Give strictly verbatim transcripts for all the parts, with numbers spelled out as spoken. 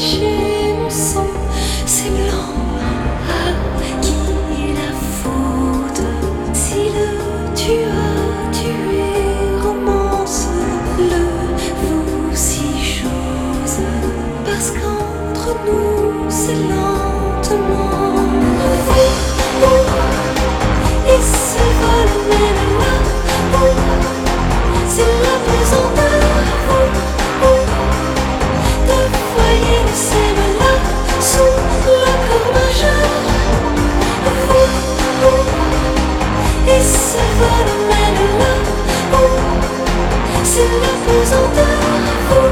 lécher mon sang, c'est blanc. À qui est la faute? Si le tu as tué romance, le vous si chose, parce qu'entre nous c'est lentement. Et ce vol mène là où c'est la maison de vous. De foyer de sème là sous l'accord majeur. Et ce vol mène là où c'est la maison de vous.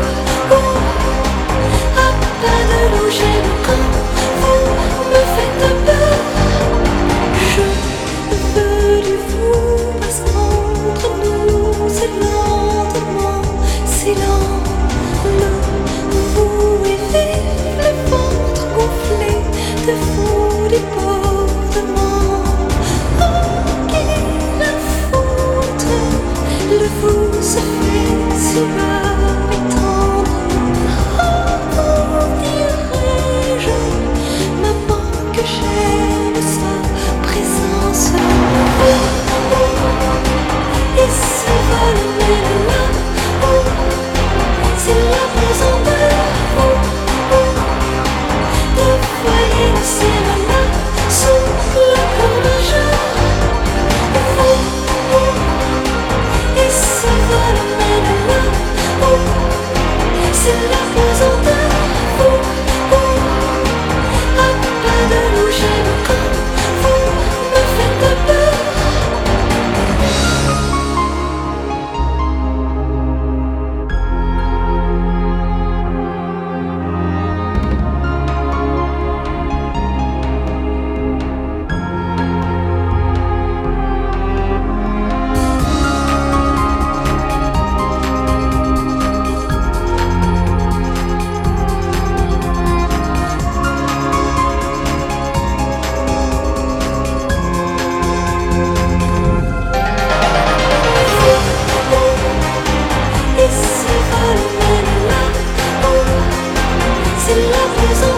À pas de l'eau j'aime quand vous me faites peur. Je veux du vous parce qu'entre nous c'est lentement, c'est lent. Le vous est vif, le ventre gonflé de fou débordement. Oh, qui la faute? Le vous se fait si bas et tendre. Oh, dirais-je, maman, que j'aime sa présence. Et ce vol mène là où c'est la maison de vous. De foyer de sème là sous l'accord majeur. Et ce vol mène là où c'est la maison de vous. À pas de l'eau j'aime quand vous me faites peur. Et ce vol mène là où c'est la maison